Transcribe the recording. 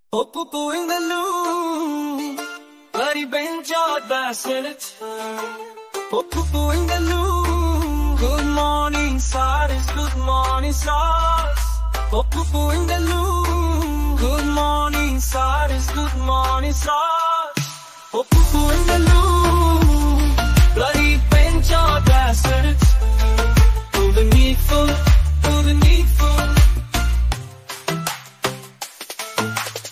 Oh, poo-poo in the loo, bloody bench out basket. Oh, poo-poo in the loo, good morning, Saris, good morning, Saris. Oh, poo-poo in the loo, good morning, Saris, good morning, Saris. Oh, poo-poo in the loo.